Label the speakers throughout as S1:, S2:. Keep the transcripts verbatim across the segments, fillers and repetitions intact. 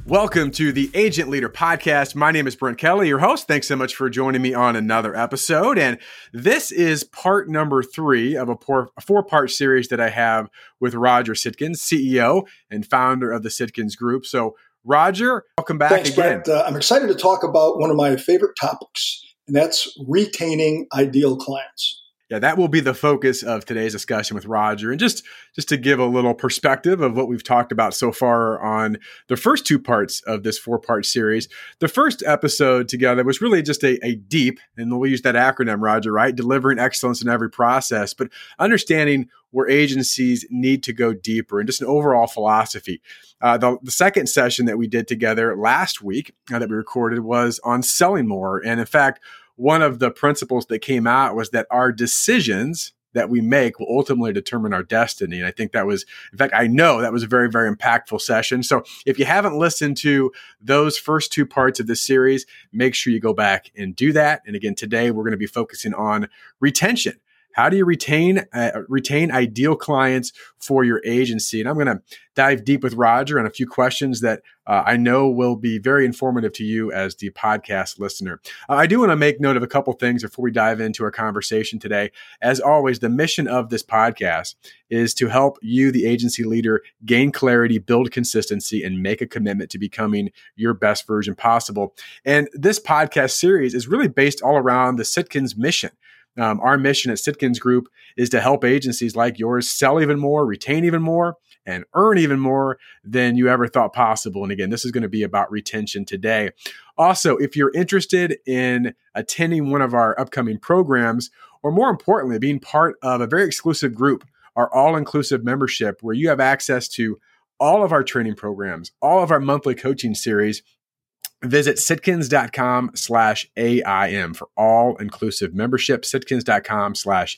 S1: Welcome to the Agent Leader Podcast. My name is Brent Kelly, your host. Thanks so much for joining me on another episode. And this is part number three of a four-part series that I have with Roger Sitkins, C E O and founder of the Sitkins Group. So, Roger, welcome back
S2: Thanks,
S1: again.
S2: Brent. Uh, I'm excited to talk about one of my favorite topics, and that's retaining ideal clients.
S1: Yeah, that will be the focus of today's discussion with Roger. And just, just to give a little perspective of what we've talked about so far on the first two parts of this four-part series, the first episode together was really just a, a deep, and we'll use that acronym, Roger, right? Delivering excellence in every process, but understanding where agencies need to go deeper and just an overall philosophy. Uh, the, the second session that we did together last week uh, that we recorded was on selling more. And in fact, one of the principles that came out was that our decisions that we make will ultimately determine our destiny. And I think that was, in fact, I know that was a very, very impactful session. So if you haven't listened to those first two parts of this series, make sure you go back and do that. And again, today we're going to be focusing on retention. How do you retain uh, retain ideal clients for your agency? And I'm going to dive deep with Roger on a few questions that uh, I know will be very informative to you as the podcast listener. Uh, I do want to make note of a couple things before we dive into our conversation today. As always, the mission of this podcast is to help you, the agency leader, gain clarity, build consistency, and make a commitment to becoming your best version possible. And this podcast series is really based all around the Sitkins mission. Um, our mission at Sitkins Group is to help agencies like yours sell even more, retain even more, and earn even more than you ever thought possible. And again, this is going to be about retention today. Also, if you're interested in attending one of our upcoming programs, or more importantly, being part of a very exclusive group, our all-inclusive membership, where you have access to all of our training programs, all of our monthly coaching series, visit sitkins.com slash AIM for all-inclusive membership, sitkins.com slash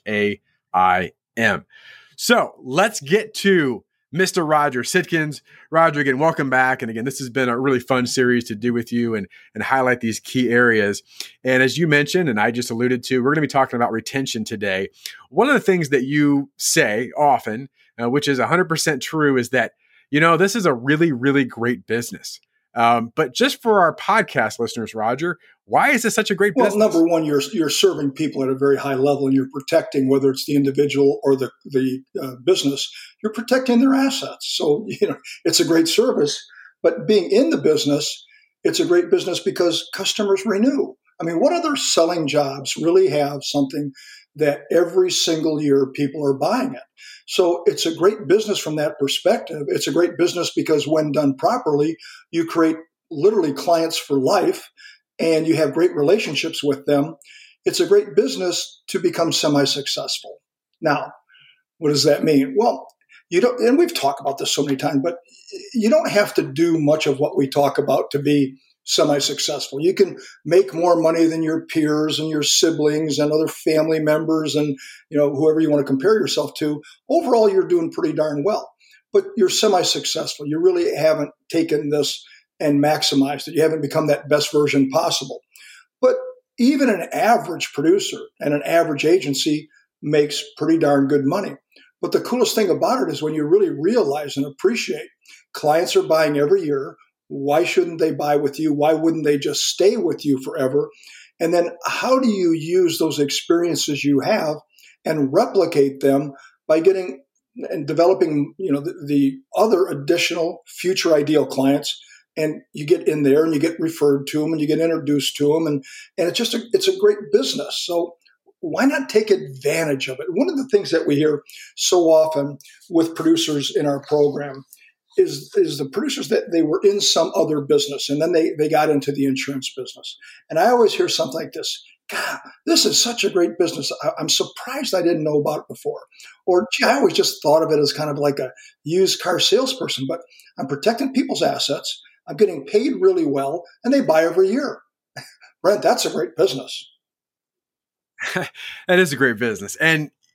S1: AIM. So let's get to Mister Roger Sitkins. Roger, again, welcome back. And again, this has been a really fun series to do with you and, and highlight these key areas. And as you mentioned, and I just alluded to, we're going to be talking about retention today. One of the things that you say often, uh, which is one hundred percent true, is that, you know, this is a really, really great business. Um, but just for our podcast listeners, Roger, why is this such a great
S2: well,
S1: business?
S2: Well, number one, you're you're serving people at a very high level, and you're protecting, whether it's the individual or the the uh, business, you're protecting their assets. So you know it's a great service. But being in the business, it's a great business because customers renew. I mean, what other selling jobs really have something that every single year people are buying it? So it's a great business from that perspective. It's a great business because when done properly, you create literally clients for life and you have great relationships with them. It's a great business to become semi-successful. Now, what does that mean? Well, you don't, and we've talked about this so many times, but you don't have to do much of what we talk about to be semi-successful. You can make more money than your peers and your siblings and other family members and you know whoever you want to compare yourself to. Overall, you're doing pretty darn well, but you're semi-successful. You really haven't taken this and maximized it. You haven't become that best version possible. But even an average producer and an average agency makes pretty darn good money. But the coolest thing about it is when you really realize and appreciate clients are buying every year. Why shouldn't they buy with you? Why wouldn't they just stay with you forever? And then how do you use those experiences you have and replicate them by getting and developing, you know, the, the other additional future ideal clients? And you get in there and you get referred to them and you get introduced to them. And, and it's just a, it's a great business. So why not take advantage of it? One of the things that we hear so often with producers in our program is is the producers that they were in some other business and then they, they got into the insurance business. And I always hear something like this, God, this is such a great business. I, I'm surprised I didn't know about it before. Or, gee, I always just thought of it as kind of like a used car salesperson, but I'm protecting people's assets. I'm getting paid really well, and they buy every year. Brent, that's a great business.
S1: That is a great business. And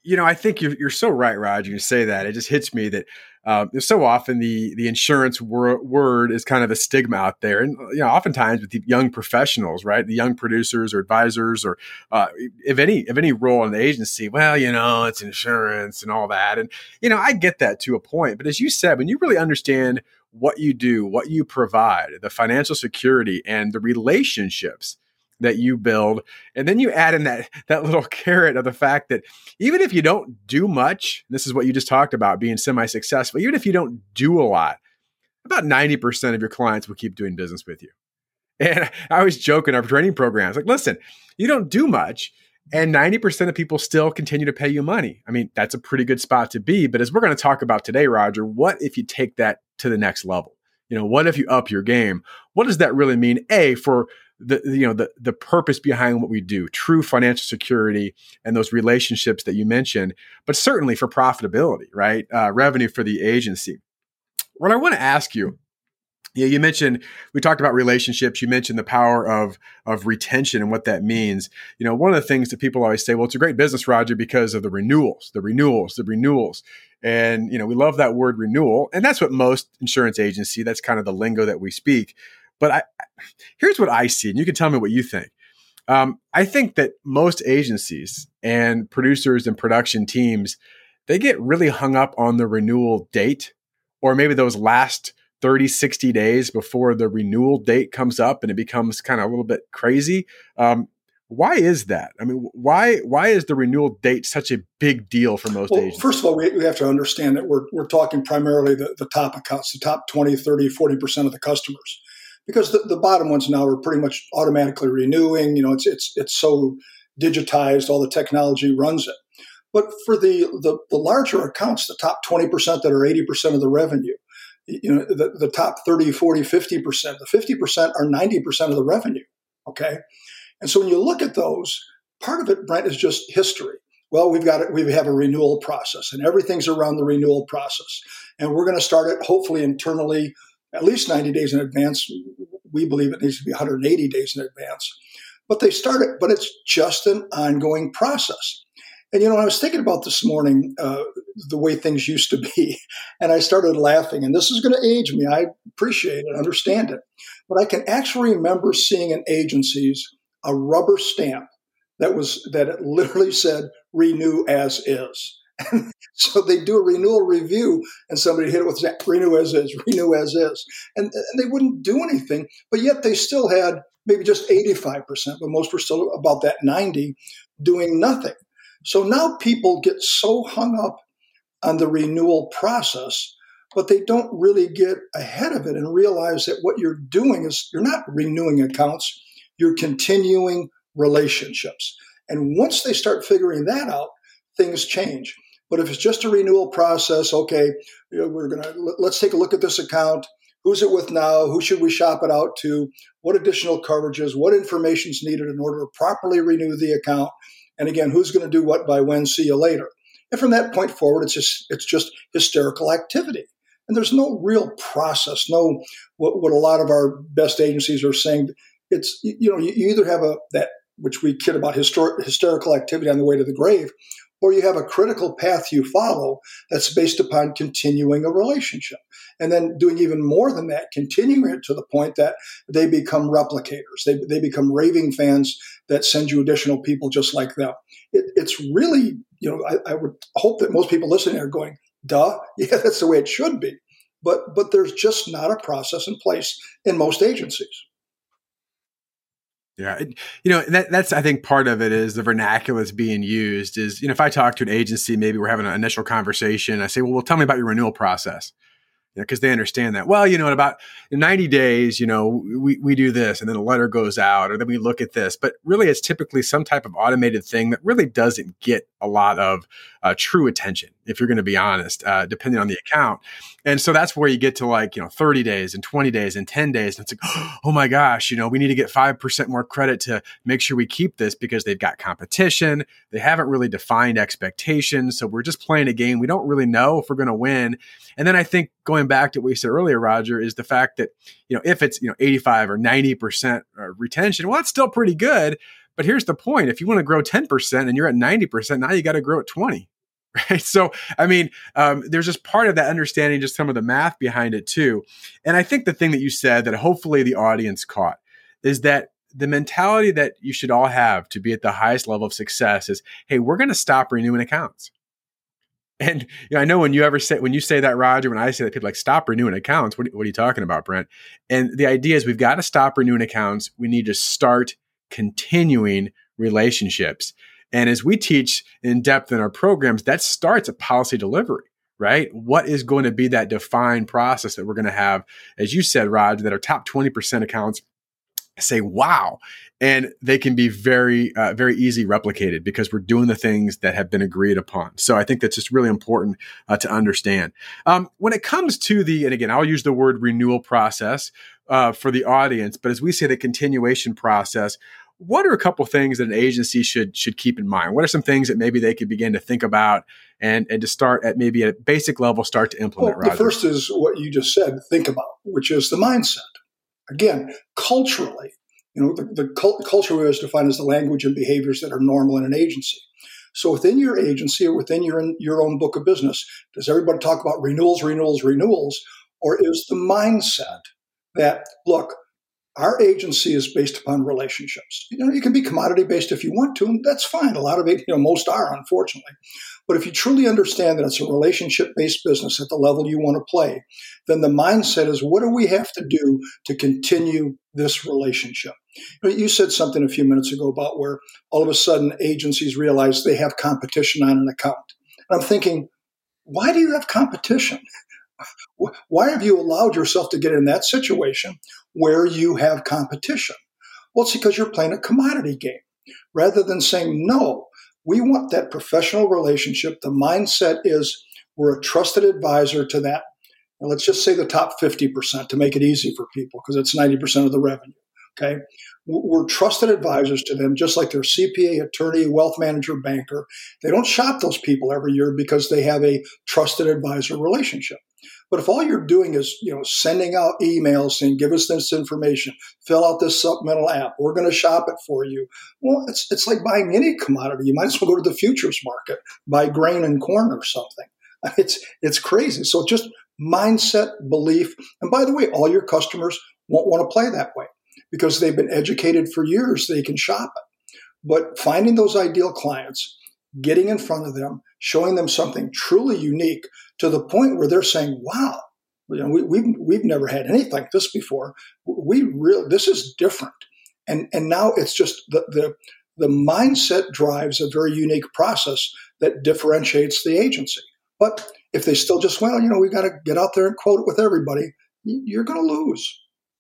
S1: You know, I think you're, you're so right, Roger. You say that. It just hits me that um, so often the the insurance wor- word is kind of a stigma out there. And, you know, oftentimes with the young professionals, right, the young producers or advisors or uh, if any if any role in the agency, well, you know, it's insurance and all that. And, you know, I get that to a point. But as you said, when you really understand what you do, what you provide, the financial security and the relationships that you build. And then you add in that, that little carrot of the fact that even if you don't do much, this is what you just talked about, being semi-successful, even if you don't do a lot, about ninety percent of your clients will keep doing business with you. And I always joke in our training programs, like, listen, you don't do much and ninety percent of people still continue to pay you money. I mean, that's a pretty good spot to be. But as we're going to talk about today, Roger, what if you take that to the next level? You know, what if you up your game? What does that really mean? A, for the, you know, the, the purpose behind what we do, true financial security and those relationships that you mentioned, but certainly for profitability, right? Uh, revenue for the agency. What I want to ask you, yeah, you mentioned, we talked about relationships. You mentioned the power of, of retention and what that means. You know, one of the things that people always say, well, it's a great business, Roger, because of the renewals, the renewals, the renewals. And, you know, we love that word renewal. And that's what most insurance agency, that's kind of the lingo that we speak. But I, here's what I see, and you can tell me what you think. Um, I think that most agencies and producers and production teams, they get really hung up on the renewal date, or maybe those last thirty, sixty days before the renewal date comes up and it becomes kind of a little bit crazy. Um, why is that? I mean, why why is the renewal date such a big deal for most
S2: well,
S1: agencies?
S2: First of all, we, we have to understand that we're, we're talking primarily the, the top accounts, the top twenty, thirty, forty percent of the customers. Because the, the bottom ones now are pretty much automatically renewing. You know, it's it's it's so digitized, all the technology runs it. But for the the, the larger accounts, the top twenty percent that are eighty percent of the revenue, you know, the, the top thirty, forty, fifty percent, the fifty percent are ninety percent of the revenue. Okay. And so when you look at those, part of it, Brent, is just history. Well, we've got it. We have a renewal process, and everything's around the renewal process. And we're going to start it hopefully internally at least ninety days in advance. We believe it needs to be one hundred eighty days in advance. But they start it, but it's just an ongoing process. And, you know, I was thinking about this morning, uh, the way things used to be, and I started laughing. And this is going to age me. I appreciate it, understand it. But I can actually remember seeing in agencies a rubber stamp that was that it literally said renew as is. So they do a renewal review and somebody hit it with renew as is, renew as is. And, and they wouldn't do anything, but yet they still had maybe just eighty-five percent, but most were still about that ninety doing nothing. So now people get so hung up on the renewal process, but they don't really get ahead of it and realize that what you're doing is you're not renewing accounts, you're continuing relationships. And once they start figuring that out, things change. But if it's just a renewal process, okay, you know, we're going to, let's take a look at this account. Who's it with now? Who should we shop it out to? What additional coverages? What information is needed in order to properly renew the account? And again, who's going to do what by when? See you later. And from that point forward, it's just it's just hysterical activity. And there's no real process, no what, what a lot of our best agencies are saying. It's, you know, you, you either have a that which we kid about histor- hysterical activity on the way to the grave, or you have a critical path you follow that's based upon continuing a relationship. And then doing even more than that, continuing it to the point that they become replicators. They, they become raving fans that send you additional people just like them. It, it's really, you know, I, I would hope that most people listening are going, duh, yeah, that's the way it should be. But but there's just not a process in place in most agencies.
S1: Yeah. It, you know, that, that's, I think part of it is the vernacular that's being used is, you know, if I talk to an agency, maybe we're having an initial conversation, I say, well, well tell me about your renewal process. You know, because they understand that. Well, you know, in about ninety days, you know, we, we do this and then a letter goes out or then we look at this. But really, it's typically some type of automated thing that really doesn't get a lot of uh, true attention, if you're going to be honest, uh, depending on the account. And so that's where you get to like, you know, thirty days and twenty days and ten days. And it's like, oh my gosh, you know, we need to get five percent more credit to make sure we keep this because they've got competition. They haven't really defined expectations. So we're just playing a game. We don't really know if we're going to win. And then I think going back to what you said earlier, Roger, is the fact that, you know, if it's, you know, eighty-five or ninety percent retention, well, it's still pretty good. But here's the point. If you want to grow ten percent and you're at ninety percent, now you got to grow at twenty. Right. So, I mean, um, there's just part of that understanding, just some of the math behind it too. And I think the thing that you said that hopefully the audience caught is that the mentality that you should all have to be at the highest level of success is, hey, we're going to stop renewing accounts. And you know, I know when you ever say, when you say that, Roger, when I say that, people are like, stop renewing accounts. What, what are you talking about, Brent? And the idea is we've got to stop renewing accounts. We need to start continuing relationships. And as we teach in depth in our programs, that starts at policy delivery, right? What is going to be that defined process that we're going to have, as you said, Roger, that our top twenty percent accounts say, wow. And they can be very, uh, very easy replicated because we're doing the things that have been agreed upon. So I think that's just really important uh, to understand. Um, when it comes to the, and again, I'll use the word renewal process uh, for the audience, but as we say the continuation process, what are a couple things that an agency should should keep in mind? What are some things that maybe they could begin to think about and, and to start at maybe at a basic level, start to implement,
S2: Well, the
S1: Roger?
S2: first is what you just said, think about, which is the mindset. Again, culturally, you know, the, the cult, culture is defined as the language and behaviors that are normal in an agency. So within your agency or within your, your own book of business, does everybody talk about renewals, renewals, renewals? Or is the mindset that, look, our agency is based upon relationships. You know, you can be commodity based if you want to, and that's fine. A lot of it, you know, most are, unfortunately. But if you truly understand that it's a relationship based business at the level you want to play, then the mindset is, what do we have to do to continue this relationship? You know, you said something a few minutes ago about where all of a sudden agencies realize they have competition on an account. And I'm thinking, why do you have competition? Why have you allowed yourself to get in that situation where you have competition? Well, it's because you're playing a commodity game. Rather than saying, no, we want that professional relationship. The mindset is we're a trusted advisor to that. And let's just say the top fifty percent to make it easy for people because it's ninety percent of the revenue. Okay. We're trusted advisors to them, just like their C P A, attorney, wealth manager, banker. They don't shop those people every year because they have a trusted advisor relationship. But if all you're doing is, you know, sending out emails saying, give us this information, fill out this supplemental app, we're going to shop it for you. Well, it's it's like buying any commodity. You might as well go to the futures market, buy grain and corn or something. It's it's crazy. So just mindset, belief. And by the way, all your customers won't want to play that way because they've been educated for years. They can shop it. But finding those ideal clients, getting in front of them, showing them something truly unique to the point where they're saying, wow, you know, we, we've, we've never had anything like this before. We really, this is different. And, and now it's just the, the, the mindset drives a very unique process that differentiates the agency. But if they still just, well, you know, we got to get out there and quote it with everybody, you're going to lose.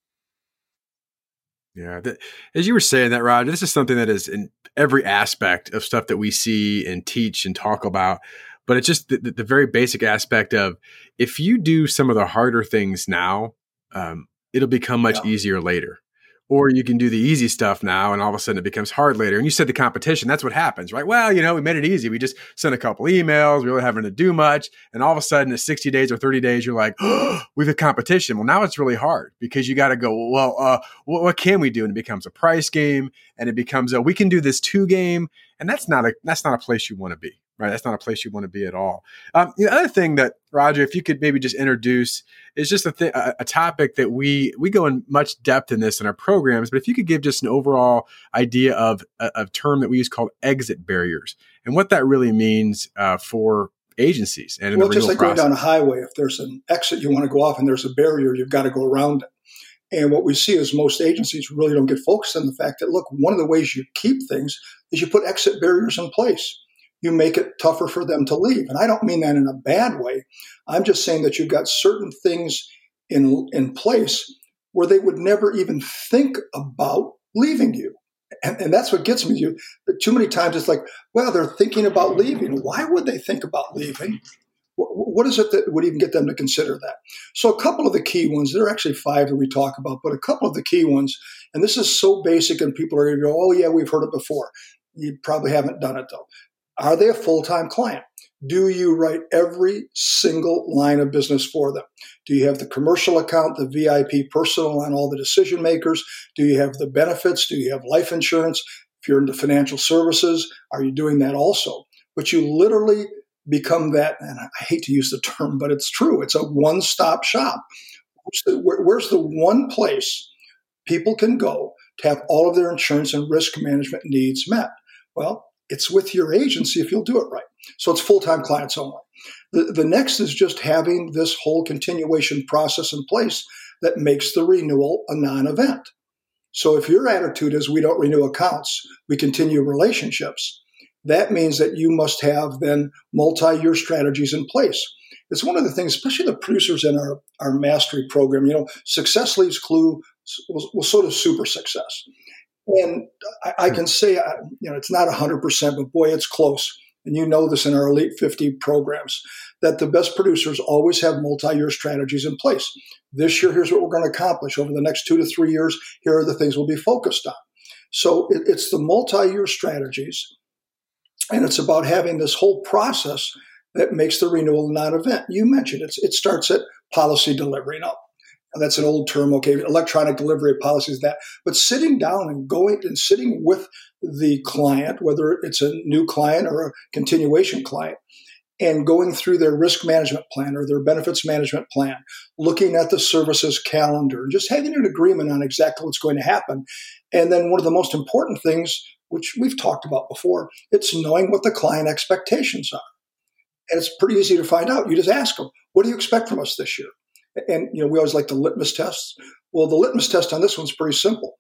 S1: Yeah. That, as you were saying that, Roger, this is something that is in every aspect of stuff that we see and teach and talk about. But it's just the, the very basic aspect of if you do some of the harder things now, um, it'll become much yeah. easier later. Or you can do the easy stuff now and all of a sudden it becomes hard later. And you said the competition, that's what happens, right? Well, you know, we made it easy. We just sent a couple emails, we really having to do much. And all of a sudden in sixty days or thirty days, you're like, oh, we have a competition. Well, now it's really hard because you got to go, well, uh, what, what can we do? And it becomes a price game and it becomes a, we can do this two game. And that's not a, that's not a place you want to be. Right. That's not a place you want to be at all. Um, the other thing that, Roger, if you could maybe just introduce is just a, th- a, a topic that we we go in much depth in this in our programs. But if you could give just an overall idea of a, a term that we use called exit barriers and what that really means uh, for agencies. And in
S2: well,
S1: the
S2: just like
S1: process.
S2: Going down a highway, if there's an exit you want to go off and there's a barrier, you've got to go around it. And what we see is most agencies really don't get focused on the fact that, look, one of the ways you keep things is you put exit barriers in place. You make it tougher for them to leave. And I don't mean that in a bad way. I'm just saying that you've got certain things in, in place where they would never even think about leaving you. And, and that's what gets me. You, too many times it's like, well, they're thinking about leaving. Why would they think about leaving? What, what is it that would even get them to consider that? So a couple of the key ones, there are actually five that we talk about, but a couple of the key ones, and this is so basic and people are going to go, oh yeah, we've heard it before. You probably haven't done it though. Are they a full-time client? Do you write every single line of business for them? Do you have the commercial account, the V I P personal on all the decision makers? Do you have the benefits? Do you have life insurance? If you're into financial services, are you doing that also? But you literally become that, and I hate to use the term, but it's true. It's a one-stop shop. Where's the, where, where's the one place people can go to have all of their insurance and risk management needs met? Well, it's with your agency if you'll do it right. So it's full-time clients only. The, the next is just having this whole continuation process in place that makes the renewal a non-event. So if your attitude is we don't renew accounts, we continue relationships, that means that you must have then multi-year strategies in place. It's one of the things, especially the producers in our, our mastery program, you know, success leaves clue, well, well so does super success. And I, I can say, you know, it's not one hundred percent, but boy, it's close. And you know this in our Elite fifty programs, that the best producers always have multi-year strategies in place. This year, here's what we're going to accomplish. Over the next two to three years, here are the things we'll be focused on. So it, it's the multi-year strategies, and it's about having this whole process that makes the renewal a non-event. You mentioned it. It starts at policy delivery. Now, that's an old term, okay, electronic delivery of policies, that. But sitting down and going and sitting with the client, whether it's a new client or a continuation client, and going through their risk management plan or their benefits management plan, looking at the services calendar, just having an agreement on exactly what's going to happen. And then one of the most important things, which we've talked about before, it's knowing what the client expectations are. And it's pretty easy to find out. You just ask them, what do you expect from us this year? And, you know, we always like the litmus tests. Well, the litmus test on this one's pretty simple.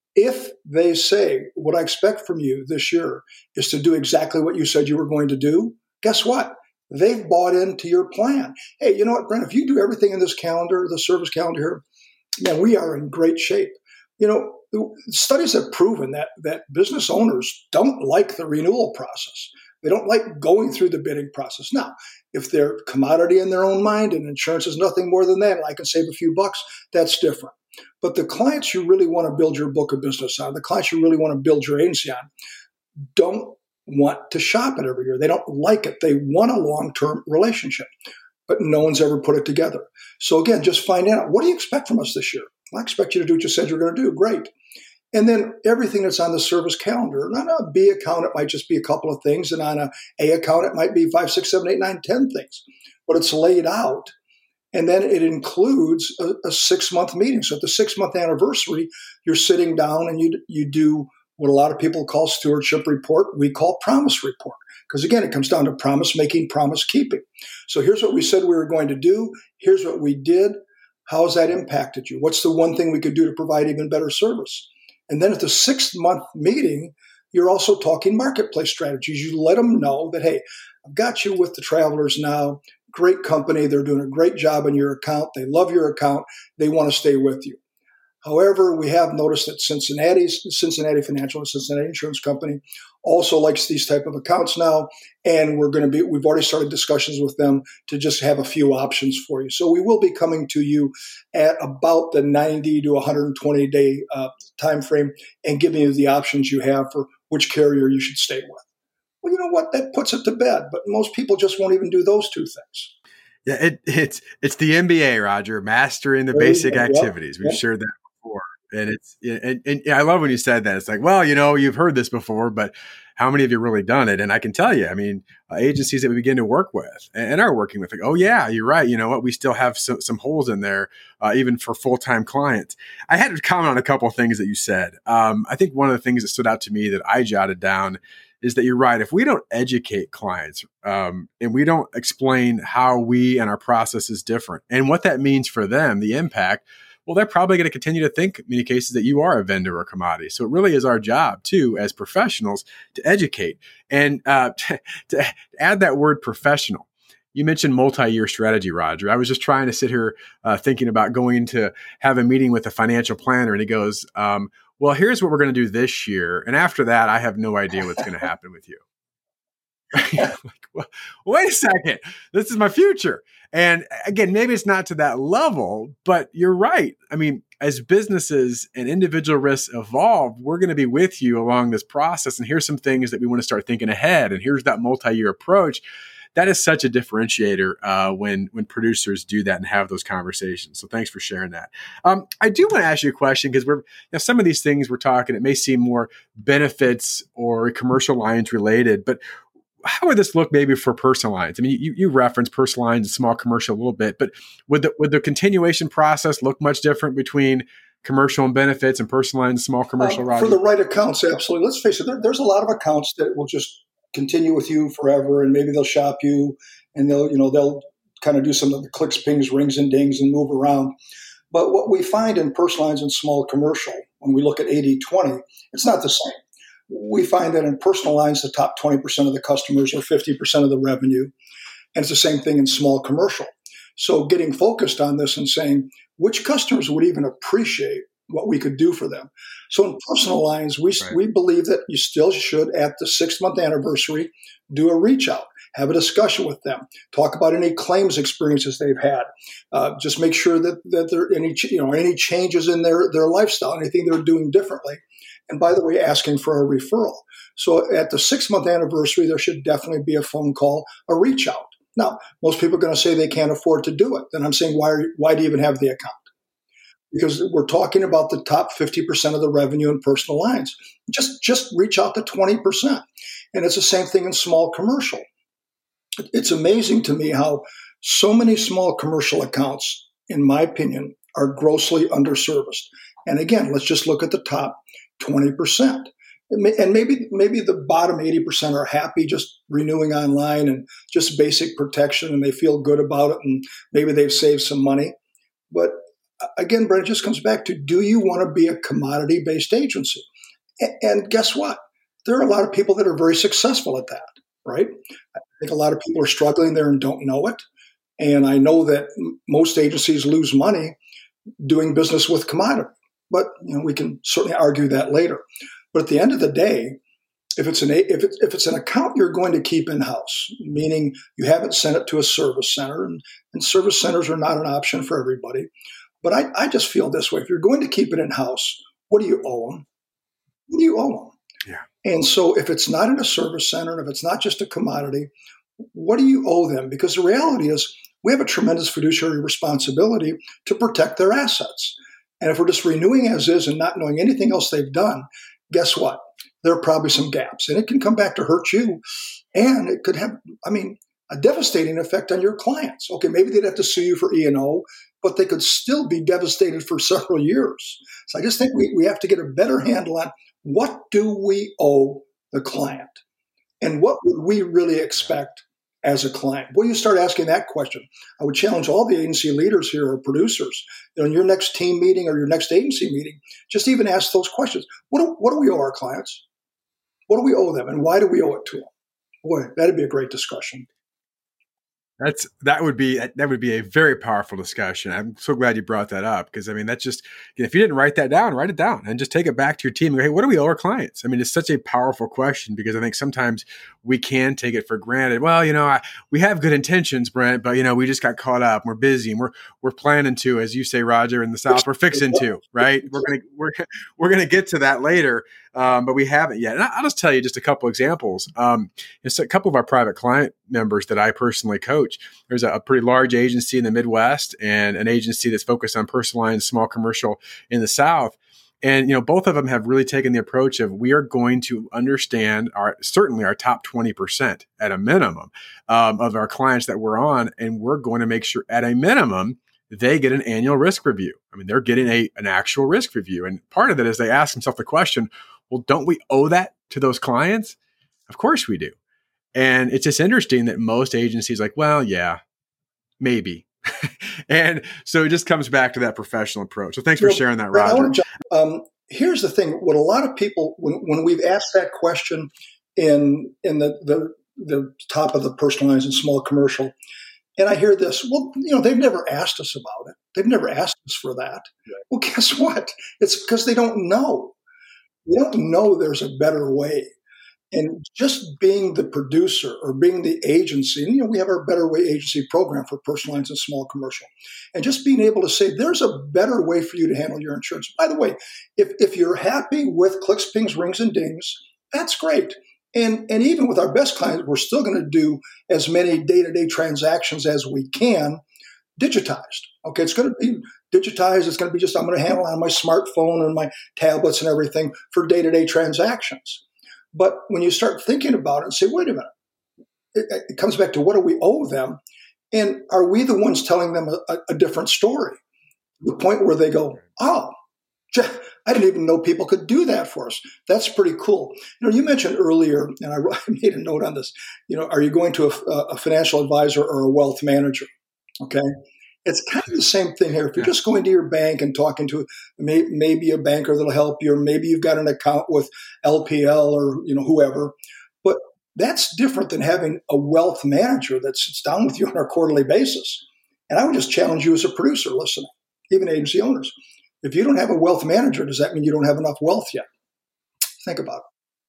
S2: If they say, what I expect from you this year is to do exactly what you said you were going to do, guess what? They've bought into your plan. Hey, you know what, Brent, if you do everything in this calendar, the service calendar here, man, we are in great shape. You know, studies have proven that that business owners don't like the renewal process. They don't like going through the bidding process. Now, if they're commodity in their own mind and insurance is nothing more than that, and I can save a few bucks, that's different. But the clients you really want to build your book of business on, the clients you really want to build your agency on, don't want to shop it every year. They don't like it. They want a long-term relationship, but no one's ever put it together. So again, just find out, what do you expect from us this year? I expect you to do what you said you're going to do. Great. And then everything that's on the service calendar. And on a B account, it might just be a couple of things. And on a A account, it might be five, six, seven, eight, nine, ten things. But it's laid out. And then it includes a, a six-month meeting. So at the six-month anniversary, you're sitting down and you you do what a lot of people call stewardship report. We call promise report. Because again, it comes down to promise making, promise keeping. So here's what we said we were going to do. Here's what we did. How has that impacted you? What's the one thing we could do to provide even better service? And then at the sixth month meeting, you're also talking marketplace strategies. You let them know that, hey, I've got you with the Travelers now. Great company. They're doing a great job in your account. They love your account. They want to stay with you. However, we have noticed that Cincinnati's Cincinnati Financial and Cincinnati Insurance Company also likes these type of accounts now, and we're going to be. We've already started discussions with them to just have a few options for you. So we will be coming to you at about the ninety to one hundred twenty day uh, time frame and giving you the options you have for which carrier you should stay with. Well, you know what? That puts it to bed, but most people just won't even do those two things.
S1: Yeah, it, it's it's the M B A, Roger, mastering the basic
S2: yep,
S1: activities. We've
S2: yep. shared
S1: that before, and it's and, and I love when you said that. It's like, well, you know, you've heard this before, but how many of you really done it? And I can tell you, I mean, uh, agencies that we begin to work with and, and are working with, like, oh yeah, you're right. You know what? We still have some, some holes in there, uh, even for full time clients. I had to comment on a couple of things that you said. Um, I think one of the things that stood out to me that I jotted down is that you're right. If we don't educate clients um, and we don't explain how we and our process is different and what that means for them, the impact, well, they're probably going to continue to think in many cases that you are a vendor or commodity. So it really is our job too, as professionals, to educate and uh, to, to add that word professional. You mentioned multi-year strategy, Roger. I was just trying to sit here uh, thinking about going to have a meeting with a financial planner, and he goes, um, well, here's what we're going to do this year. And after that, I have no idea what's going to happen with you. Like, well, wait a second. This is my future. And again, maybe it's not to that level, but you're right. I mean, as businesses and individual risks evolve, we're going to be with you along this process. And here's some things that we want to start thinking ahead. And here's that multi-year approach. That is such a differentiator uh, when when producers do that and have those conversations. So thanks for sharing that. Um, I do want to ask you a question because we're you know, some of these things we're talking, it may seem more benefits or commercial lines related, but how would this look maybe for personal lines? I mean, you, you referenced personal lines and small commercial a little bit, but would the, would the continuation process look much different between commercial and benefits and personal lines and small commercial,
S2: Um,
S1: Roger?
S2: for the right accounts, absolutely. Let's face it, there, there's a lot of accounts that will just continue with you forever, and maybe they'll shop you, and they'll, you know, they'll kind of do some of the clicks, pings, rings, and dings and move around. But what we find in personal lines and small commercial, when we look at eighty twenty, it's not the same. We find that in personal lines, the top twenty percent of the customers are fifty percent of the revenue. And it's the same thing in small commercial. So getting focused on this and saying, which customers would even appreciate what we could do for them? So in personal lines, we, right. we believe that you still should, at the six-month anniversary, do a reach out. Have a discussion with them. Talk about any claims experiences they've had. Uh, just make sure that, that there are any, you know, any changes in their, their lifestyle, anything they're doing differently. And by the way, asking for a referral. So at the six-month anniversary, there should definitely be a phone call, a reach out. Now, most people are going to say they can't afford to do it. Then I'm saying, why, are, why do you even have the account? Because we're talking about the top fifty percent of the revenue in personal lines. Just, just reach out to twenty percent. And it's the same thing in small commercial. It's amazing to me how so many small commercial accounts, in my opinion, are grossly underserviced. And again, let's just look at the top twenty percent. And maybe maybe the bottom eighty percent are happy just renewing online and just basic protection, and they feel good about it, and maybe they've saved some money. But again, Brent, it just comes back to, do you want to be a commodity-based agency? And guess what? There are a lot of people that are very successful at that, right? I think a lot of people are struggling there and don't know it. And I know that most agencies lose money doing business with commodity. But you know, we can certainly argue that later. But at the end of the day, if it's an if it's, if it's an account you're going to keep in-house, meaning you haven't sent it to a service center, and, and service centers are not an option for everybody. But I, I just feel this way. If you're going to keep it in-house, what do you owe them? What do you owe them?
S1: Yeah.
S2: And so if it's not in a service center, and if it's not just a commodity, what do you owe them? Because the reality is we have a tremendous fiduciary responsibility to protect their assets. And if we're just renewing as is and not knowing anything else they've done, guess what? There are probably some gaps. And it can come back to hurt you. And it could have, I mean, a devastating effect on your clients. Okay, maybe they'd have to sue you for E and O, but they could still be devastated for several years. So I just think we, we have to get a better handle on, what do we owe the client? And what would we really expect as a client? Well, you start asking that question. I would challenge all the agency leaders here or producers, you know, in your next team meeting or your next agency meeting, just even ask those questions. What do, what do we owe our clients? What do we owe them? And why do we owe it to them? Boy, that'd be a great discussion.
S1: That's that would be that would be a very powerful discussion. I'm so glad you brought that up, because I mean, that's just, if you didn't write that down, write it down and just take it back to your team and go, hey, what do we owe our clients? I mean, it's such a powerful question, because I think sometimes we can take it for granted. Well, you know, I, we have good intentions, Brent, but you know, we just got caught up. We're busy, and we're we're planning to, as you say, Roger, in the South, we're fixing to, right? We're gonna we're we're gonna get to that later. Um, but we haven't yet. And I'll just tell you just a couple examples. Um, it's a couple of our private client members that I personally coach. There's a, a pretty large agency in the Midwest and an agency that's focused on personal lines, small commercial in the South. And, you know, both of them have really taken the approach of, we are going to understand our, certainly our top twenty percent at a minimum um, of our clients that we're on. And we're going to make sure at a minimum, they get an annual risk review. I mean, they're getting a an actual risk review. And part of it is they ask themselves the question, well, don't we owe that to those clients? Of course we do. And it's just interesting that most agencies are like, well, yeah, maybe. And so it just comes back to that professional approach. So thanks for sharing that, Roger.
S2: Jump, um, here's the thing. What a lot of people, when, when we've asked that question in in the, the, the top of the personal lines and small commercial, and I hear this, well, you know, they've never asked us about it. They've never asked us for that. Yeah. Well, guess what? It's because they don't know. They don't know there's a better way. And just being the producer or being the agency, and, you know, we have our Better Way agency program for personal lines and small commercial. And just being able to say, there's a better way for you to handle your insurance. By the way, if, if you're happy with clicks, pings, rings, and dings, that's great. And, and even with our best clients, we're still going to do as many day-to-day transactions as we can digitized. Okay, it's going to be digitized. It's going to be just, I'm going to handle it on my smartphone and my tablets and everything for day-to-day transactions. But when you start thinking about it and say, wait a minute, it, it comes back to what do we owe them? And are we the ones telling them a, a different story? The point where they go, oh, I didn't even know people could do that for us. That's pretty cool. You know, you mentioned earlier, and I made a note on this, you know, are you going to a, a financial advisor or a wealth manager? Okay. It's kind of the same thing here. If you're just going to your bank and talking to may, maybe a banker that'll help you, or maybe you've got an account with L P L or, you know, whoever, but that's different than having a wealth manager that sits down with you on a quarterly basis. And I would just challenge you as a producer listening, even agency owners. If you don't have a wealth manager, does that mean you don't have enough wealth yet? Think about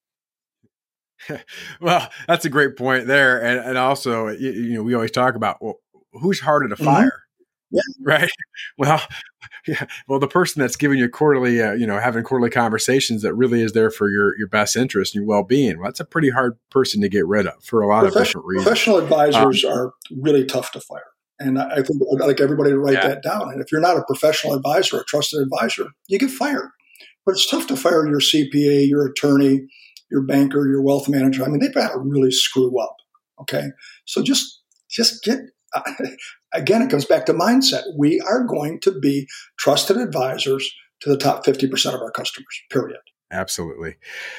S1: it. Well, that's a great point there. And, and also, you, you know, we always talk about, well, who's harder to fire? Mm-hmm. Yeah. Right. Well, yeah. Well, the person that's giving you quarterly, uh, you know, having quarterly conversations that really is there for your, your best interest and your well-being. Well, that's a pretty hard person to get rid of for a lot of different reasons.
S2: Professional advisors um, are really tough to fire. And I think I'd like everybody to write yeah. that down. And if you're not a professional advisor, a trusted advisor, you get fired. But it's tough to fire your C P A, your attorney, your banker, your wealth manager. I mean, they've got to really screw up. Okay. So just, just get, uh, again, it comes back to mindset. We are going to be trusted advisors to the top fifty percent of our customers, period.
S1: Absolutely.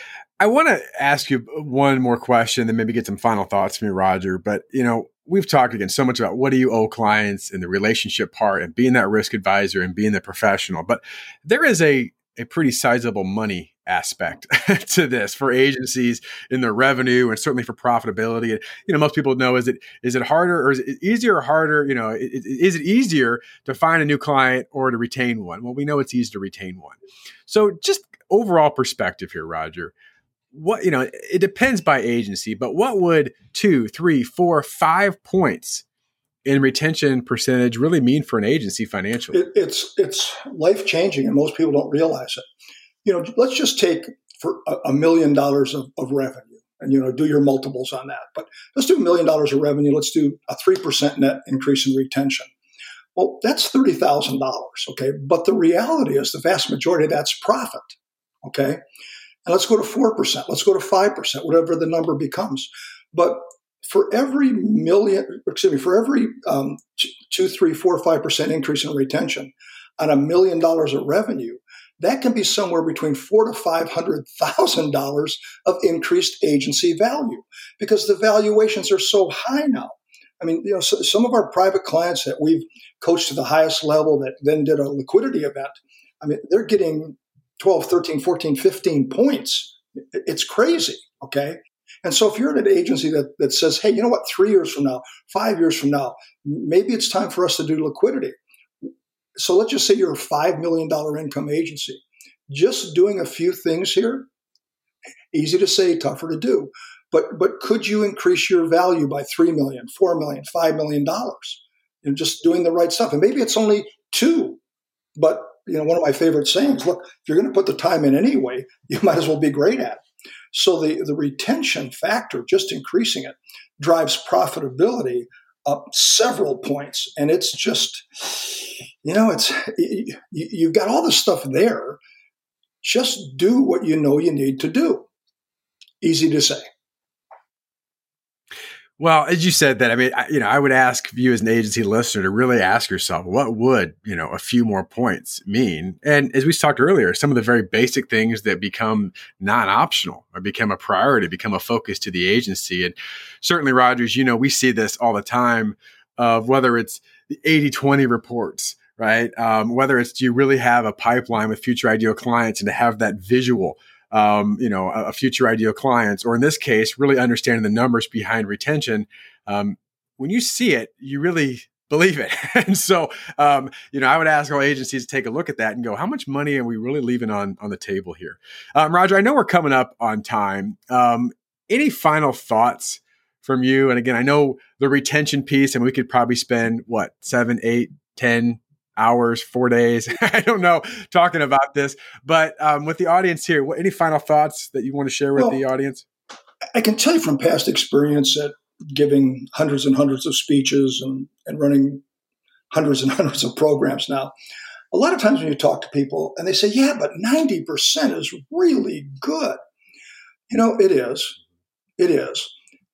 S1: I want to ask you one more question and maybe get some final thoughts from you, Roger. But, you know, we've talked again so much about what do you owe clients and the relationship part and being that risk advisor and being the professional. But there is a, a pretty sizable money aspect to this for agencies in their revenue and certainly for profitability. And, you know, most people know, is it is it harder or is it easier or harder? You know, it, it, is it easier to find a new client or to retain one? Well, we know it's easier to retain one. So just overall perspective here, Roger. What, you know, it depends by agency, but what would two, three, four, five points in retention percentage really mean for an agency financially?
S2: It, it's it's life changing, and most people don't realize it. You know, let's just take for a, a million dollars of, of revenue, and you know, do your multiples on that. But let's do a million dollars of revenue. Let's do a three percent net increase in retention. Well, that's thirty thousand dollars. Okay, but the reality is the vast majority of that's profit. Okay. And let's go to four percent. Let's go to five percent, whatever the number becomes. But for every million, excuse me, for every um, two, three, four, five percent increase in retention on a million dollars of revenue, that can be somewhere between four to five hundred thousand dollars of increased agency value because the valuations are so high now. I mean, you know, so, some of our private clients that we've coached to the highest level that then did a liquidity event, I mean, they're getting twelve, thirteen, fourteen, fifteen points. It's crazy, okay? And so if you're at an agency that, that says, hey, you know what, three years from now, five years from now, maybe it's time for us to do liquidity. So let's just say you're a five million dollars income agency. Just doing a few things here, easy to say, tougher to do. But but could you increase your value by three million dollars, four million dollars, five million dollars? And just doing the right stuff. And maybe it's only two, but you know, one of my favorite sayings, look, if you're going to put the time in anyway, you might as well be great at it. So the, the retention factor, just increasing it, drives profitability up several points. And it's just, you know, it's you, you've got all the stuff there. Just do what you know you need to do. Easy to say.
S1: Well, as you said that, I mean, I, you know, I would ask you as an agency listener to really ask yourself, what would, you know, a few more points mean? And as we talked earlier, some of the very basic things that become non-optional or become a priority, become a focus to the agency. And certainly, Rogers, you know, we see this all the time of whether it's the eighty twenty reports, right? Um, whether it's, do you really have a pipeline with future ideal clients and to have that visual Um, you know, a, a future ideal clients, or in this case, really understanding the numbers behind retention. Um, when you see it, you really believe it. And so, um, you know, I would ask all agencies to take a look at that and go, how much money are we really leaving on, on the table here? Um, Roger, I know we're coming up on time. Um, any final thoughts from you? And again, I know the retention piece, and we could probably spend what, seven, eight, ten hours, four days, I don't know, talking about this. But um, with the audience here, what, any final thoughts that you want to share with well, the audience?
S2: I can tell you from past experience at giving hundreds and hundreds of speeches and, and running hundreds and hundreds of programs now, a lot of times when you talk to people and they say, yeah, but ninety percent is really good. You know, it is. It is.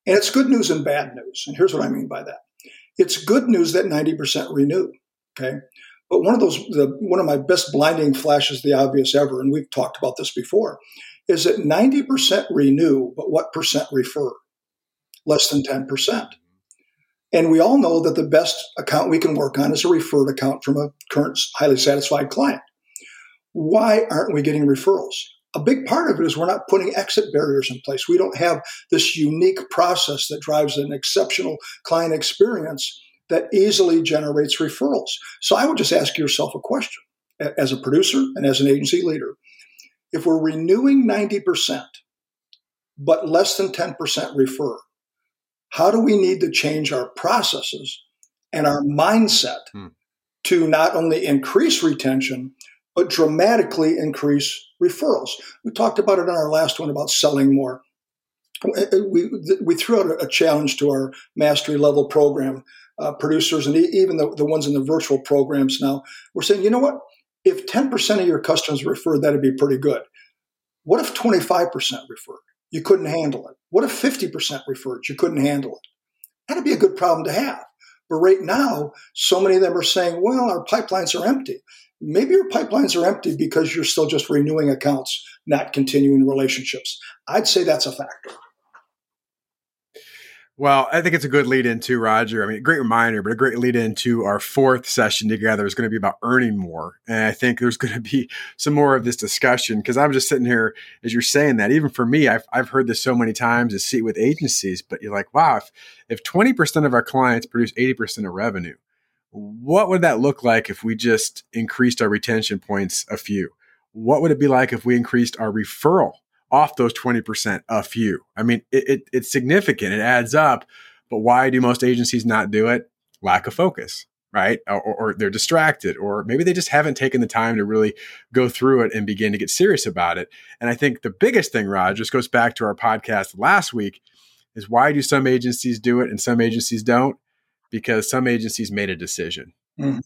S2: And it's good news and bad news. And here's what I mean by that. It's good news that ninety percent renew, okay? But one of those, the, one of my best blinding flashes, the obvious ever, and we've talked about this before, is that ninety percent renew, but what percent refer? Less than ten percent. And we all know that the best account we can work on is a referred account from a current highly satisfied client. Why aren't we getting referrals? A big part of it is we're not putting exit barriers in place. We don't have this unique process that drives an exceptional client experience that easily generates referrals. So I would just ask yourself a question as a producer and as an agency leader. If we're renewing ninety percent, but less than ten percent refer, how do we need to change our processes and our mindset hmm. to not only increase retention, but dramatically increase referrals? We talked about it on our last one about selling more. We, we threw out a challenge to our mastery level program uh, producers and even the, the ones in the virtual programs now. We're saying, you know what? If ten percent of your customers referred, that'd be pretty good. What if twenty-five percent referred? You couldn't handle it. What if fifty percent referred? You couldn't handle it. That'd be a good problem to have. But right now, so many of them are saying, well, our pipelines are empty. Maybe your pipelines are empty because you're still just renewing accounts, not continuing relationships. I'd say that's a factor.
S1: Well, I think it's a good lead into Roger. I mean, a great reminder, but a great lead into our fourth session together is going to be about earning more. And I think there's going to be some more of this discussion because I'm just sitting here as you're saying that. Even for me, I've I've heard this so many times to see with agencies, but you're like, wow, if, if twenty percent of our clients produce eighty percent of revenue, what would that look like if we just increased our retention points a few? What would it be like if we increased our referral off those twenty percent a few? I mean, it, it, it's significant. It adds up. But why do most agencies not do it? Lack of focus, right? Or, or they're distracted, or maybe they just haven't taken the time to really go through it and begin to get serious about it. And I think the biggest thing, Rod, just goes back to our podcast last week, is why do some agencies do it and some agencies don't? Because some agencies made a decision. Mm.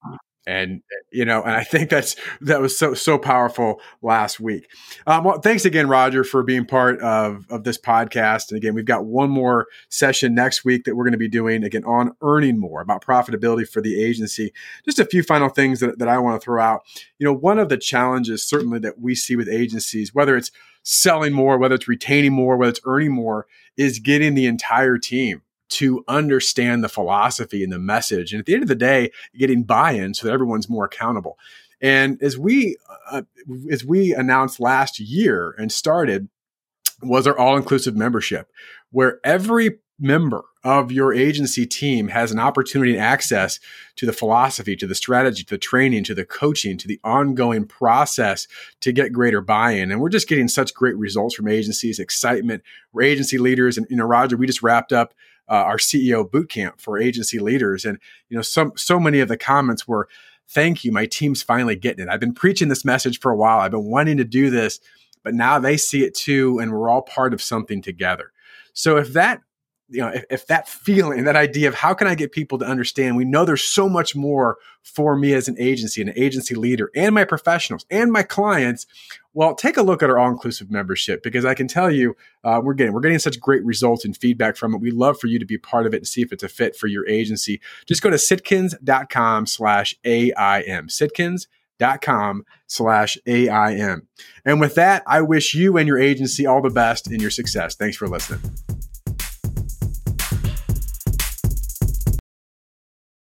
S1: And, you know, and I think that's, that was so, so powerful last week. Um, well, thanks again, Roger, for being part of, of this podcast. And again, we've got one more session next week that we're going to be doing again on earning more, about profitability for the agency. Just a few final things that, that I want to throw out. You know, one of the challenges certainly that we see with agencies, whether it's selling more, whether it's retaining more, whether it's earning more, is getting the entire team to understand the philosophy and the message. And at the end of the day, getting buy-in so that everyone's more accountable. And as we, uh, as we announced last year and started, was our all-inclusive membership, where every member of your agency team has an opportunity and access to the philosophy, to the strategy, to the training, to the coaching, to the ongoing process to get greater buy-in. And we're just getting such great results from agencies, excitement. We're agency leaders. And, you know, Roger, we just wrapped up Uh, our C E O boot camp for agency leaders. And, you know, some, so many of the comments were, thank you, my team's finally getting it. I've been preaching this message for a while. I've been wanting to do this, but now they see it too. And we're all part of something together. So if that, you know, if, if that feeling, that idea of how can I get people to understand, we know there's so much more for me as an agency, an agency leader, and my professionals and my clients. Well, take a look at our all-inclusive membership, because I can tell you uh, we're getting we're getting such great results and feedback from it. We'd love for you to be part of it and see if it's a fit for your agency. Just go to sitkins.com slash AIM. Sitkins.com slash AIM. And with that, I wish you and your agency all the best in your success. Thanks for listening.